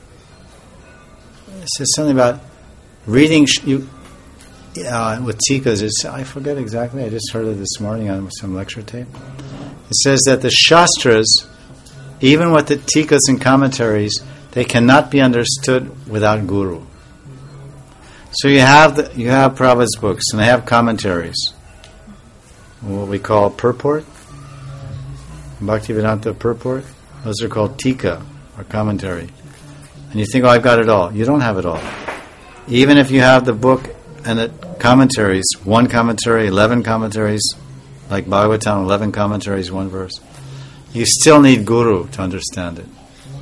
It says something about reading with tikas. I forget exactly. I just heard it this morning on some lecture tape. It says that the Shastras, even with the tikas and commentaries, they cannot be understood without Guru. So you have Prabhupada's books and they have commentaries, what we call purport, Bhaktivedanta purport. Those are called tika, or commentary. And you think, I've got it all. You don't have it all. even if you have the book and the commentaries, one commentary, 11 commentaries, like Bhagavatam, 11 commentaries, one verse, you still need guru to understand it.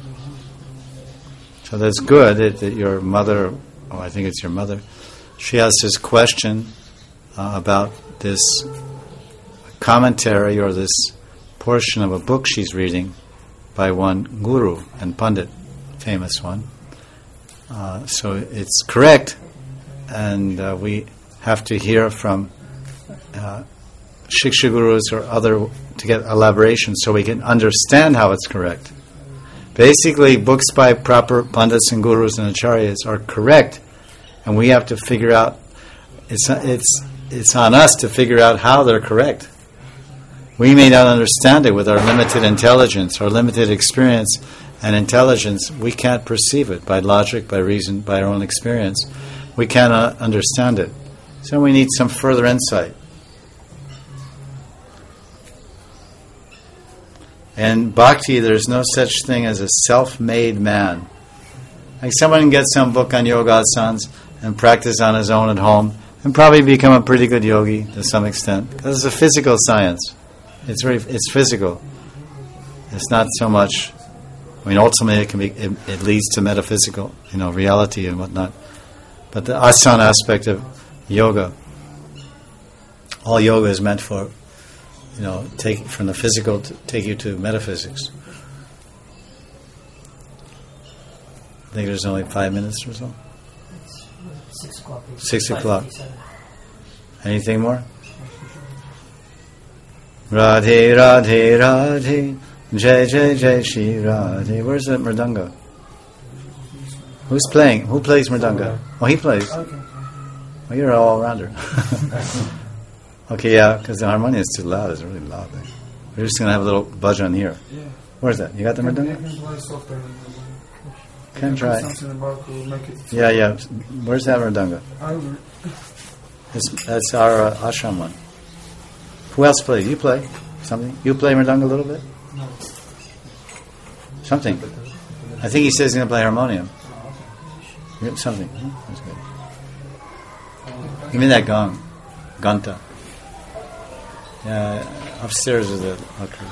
So that's good that your mother, I think it's your mother, she has this question about this commentary or this portion of a book she's reading by one guru and Pandit, famous one. So it's correct, and we have to hear from Shiksha Gurus or other to get elaboration so we can understand how it's correct. Basically, books by proper Pandits and Gurus and Acharyas are correct, and we have to figure out, it's on us to figure out how they're correct. We may not understand it with our limited intelligence, our limited experience and intelligence. We can't perceive it by logic, by reason, by our own experience. We cannot understand it. So we need some further insight. In bhakti, there's no such thing as a self-made man. Like someone can get some book on yoga asanas and practice on his own at home and probably become a pretty good yogi to some extent. Because it's a physical science. It's physical. It's not so much. I mean, ultimately, it leads to metaphysical, reality and whatnot. But the asana aspect of yoga, all yoga is meant for, take from the physical to take you to metaphysics. I think there's only 5 minutes or so. 6 o'clock. 6 o'clock. Anything more? Radhe, Radhe, Radhe, Jai, Jai, Jai, Shri Radhe. Where's the mridanga? Who's playing? Who plays mridanga? Oh, he plays. Okay. Well, you're an all-rounder. Okay, yeah, because the harmonium is too loud. It's really loud. We're just going to have a little bhajan here. Yeah. Where's that? You got the mridanga? I can play softer. Can try. Something about to make it. Yeah. Where's that mridanga? I will. That's our ashram one. Who else plays? You play something? You play mridanga a little bit? No. Something. I think he says he's going to play harmonium. Something. That's good. Give me that gong. Ganta. Yeah, upstairs is the okay.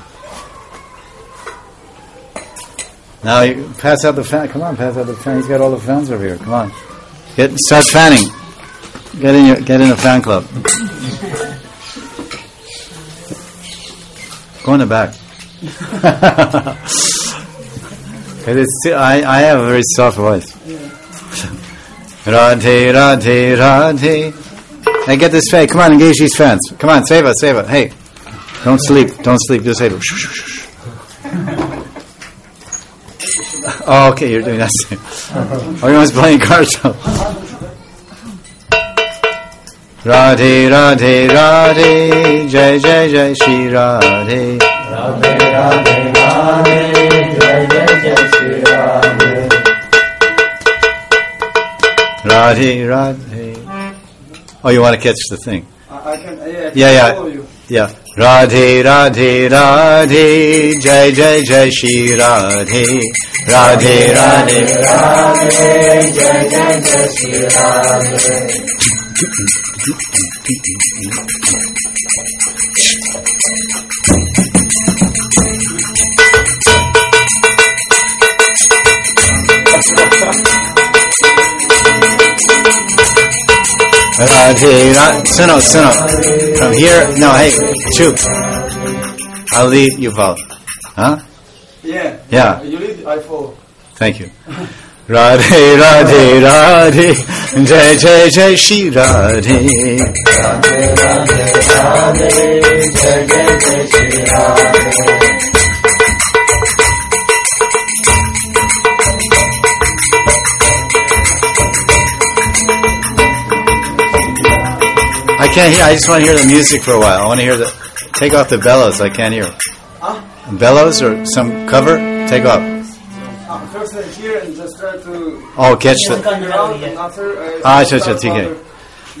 Now you pass out the fan. Come on, pass out the fan. He's got all the fans over here. Come on, start fanning. Get in a fan club. Go in the back. I have a very soft voice. Radhe, Radhe, Radhe. Hey, get this fan. Come on, engage these fans. Come on, save us. Hey, don't sleep. Just save us. Oh, okay, you're doing that. Everyone's playing cards. Radhe, Radhe, Radhe, Jai, Jai, Jai, Shri Radhe. Radhe, Radhe, Radhe, Jai, Jai, Jai, Shri Radhe. Radhe, Radhe. Oh, you want to catch the thing? I can. Yeah. Follow you. Yeah. Radhe, Radhe, Radhe, Jai, Jai, Jai, Shri Radhe. Radhe, Radhe, Radhe, Jai, Jai, Jai, Shri Radhe. Radhe, Suno. From here, no, hey, Chu. I'll lead, you follow. Huh? Yeah. You lead, I follow. Thank you. Radhe, Radhe, Radhe, Jai, Jai, Jai, Shri Radhe. Radhe, Radhe, Radhe, Jai, Jai, Jai, Shri Radhe. I can't hear. I just want to hear the music for a while. I want to hear take off the bellows. I can't hear. Bellows or some cover? Take off. First here and just try to. Oh, catch the. Around and after. अच्छा, ठीक है.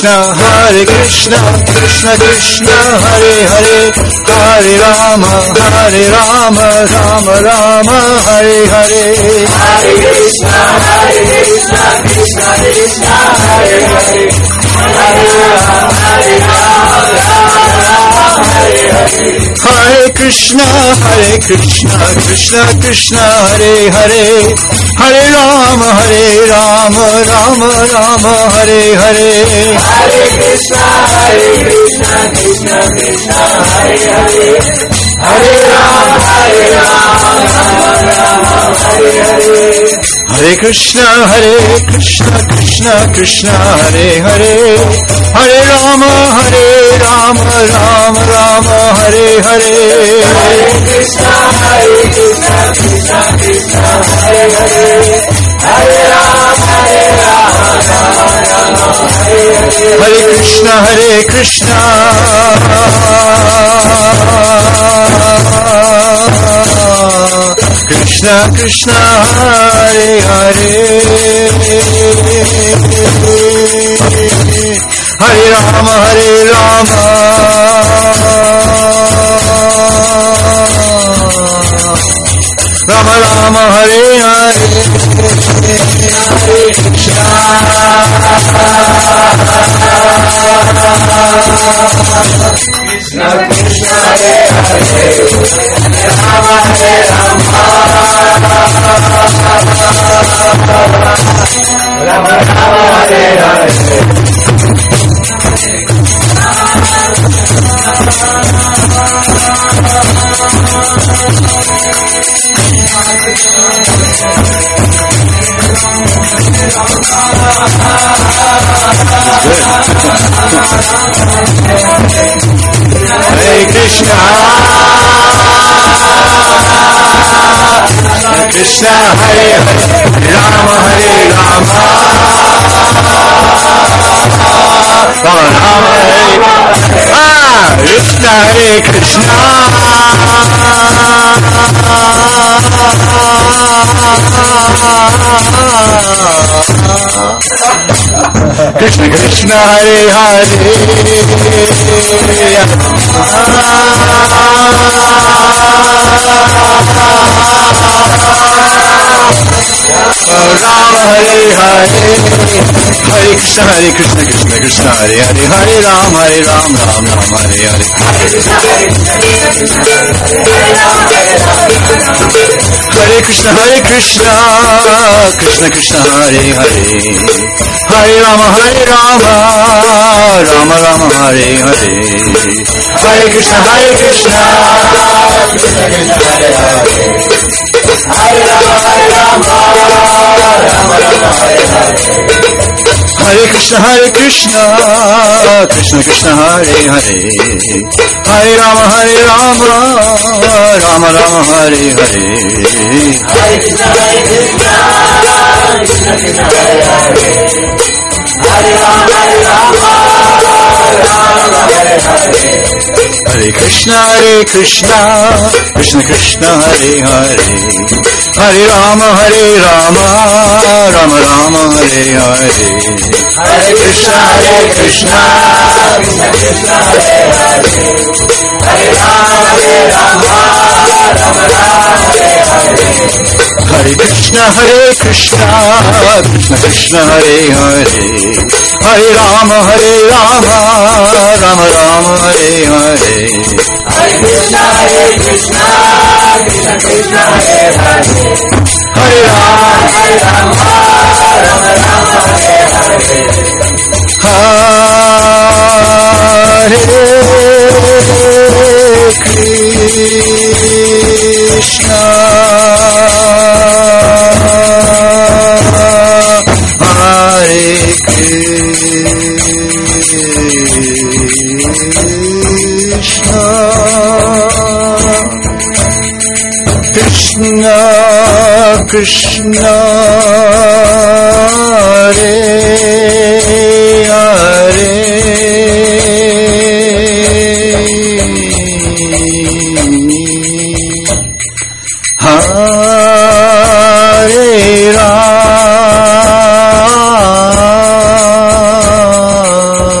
Krishna, Hare Krishna, Krishna Krishna, Hare Hare, Hare Rama, Rama Rama, Hare Hare. Hare Krishna, Krishna Krishna, Hare Hare, Hare Rama, Rama Hare Hare. Hare Krishna, Krishna Krishna, Hare Hare, Hare Rama, Rama Rama, Hare Hare. Hare Krishna, Krishna Krishna, Hare Hare, Hare Rama, Rama Hare Hare. Hare Krishna, Krishna Krishna, Hare Hare, Hare Rama, Rama Rama, Hare Hare. Hare Krishna, Krishna Krishna, Hare Hare, Hare Rama, Rama Hare Hare. Hare Krishna, Krishna Krishna, Hare Hare, Hare Rama, Rama Rama, Hare Hare. Hare Krishna, Krishna Krishna, Hare Hare, Rama Rama, Hare Hare. Hare Krishna, Krishna Hare Hare, Rama Hare Rama, Rama Rama Hare Krishna, Hare Krishna, Krishna Krishna, Hare Hare, Rama Hare Hare, Hare Krishna, Krishna Krishna, Hare Hare, Hare Rama, Rama Rama, Hare Hare. Hare Krishna, Krishna Krishna, Hare Hare, Hare Rama, Rama Rama, Hare Hare. Hare Krishna, Krishna Krishna, Hare Hare, Hare Rama, Rama Rama, Hare Hare. Hare Krishna, Krishna Krishna, Hare Hare, Hare Rama, Rama Rama, Hare Hare. Hare Krishna, Krishna Krishna, Hare Hare, Hare Rama, Rama Hare Hare. Hare Krishna, Krishna Krishna, Hare Hare, Hare Rama, Rama Rama, Hare Hare. Hare Krishna, Krishna Krishna, Hare Hare, Hare Rama, Rama Rama, Hare Hare. Hare Krishna, Krishna Krishna, Hare Hare, Hare Rama, Rama Rama, Hare Hare. Hare Krishna, Krishna Krishna, Hare Hare, Hare Rama, Rama Rama, Hare Hare. Hare Krishna, Hare Krishna, Krishna Hare Hare, Hare Rama,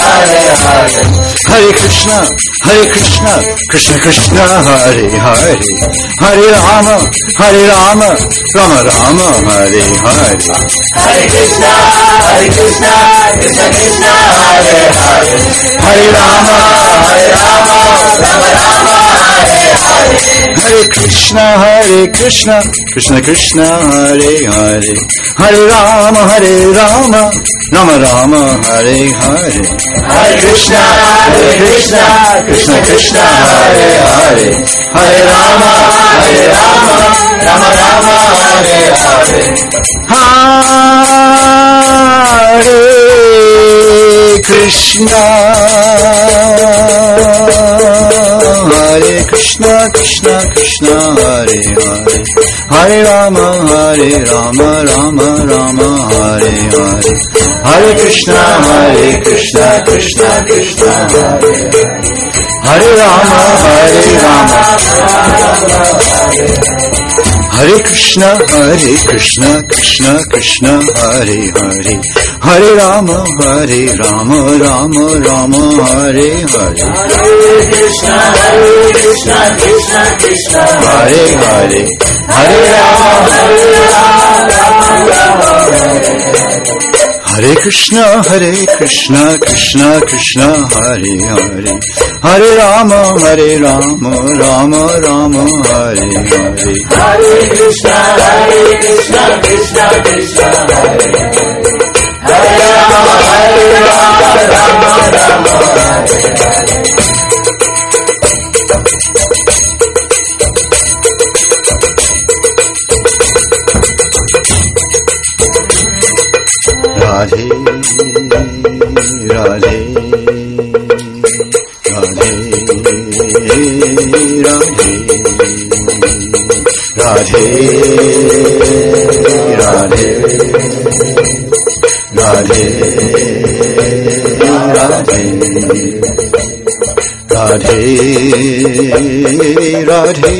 Hare Krishna, Hare Krishna, Krishna Krishna, Hare Hare, Hare Rama, Rama Rama, Hare Hare. Hare Krishna, Krishna Krishna, Hare Hare, Hare Rama, Rama Rama, Hare Hare. Hare Krishna, Krishna Krishna, Hare Hare, Hare Rama, Rama Rama, Hare Hare. Hare Krishna, Krishna Krishna, Hare Hare, Hare Rama, Rama Rama, Hare Hare. Hare Krishna, Krishna Krishna, Hare Hare, Hare Rama, Rama Rama, Hare Hare. Hare Krishna, Krishna Krishna, Hare Hare, Hare Rama, Hare Krishna, Krishna Krishna, Hare Hare, Hare Rama, Rama Rama, Hare Hare. Hare Krishna, Krishna Krishna, Hare Hare, Hare Rama, Rama Rama, Hare Hare. Hare Krishna, Krishna Krishna, Hare Hare, Hare Rama, Rama Rama, Hare Hare. Hare Krishna, Krishna Krishna, Hare Hare, Hare Rama, Rama Rama, Hare Hare. Radhe Radhe Radhe Radhe Radhe Radhe Radhe Radhe Radhe Radhe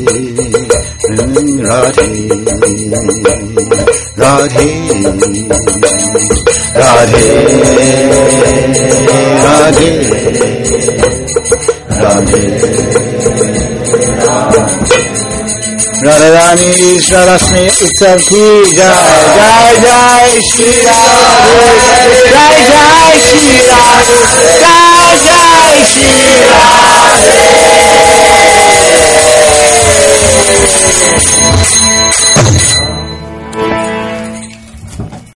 Radhe Radhe Radhe Radhe Radhe Radharani Radhasmi Utsav ki jai, jai jai Shri Radhe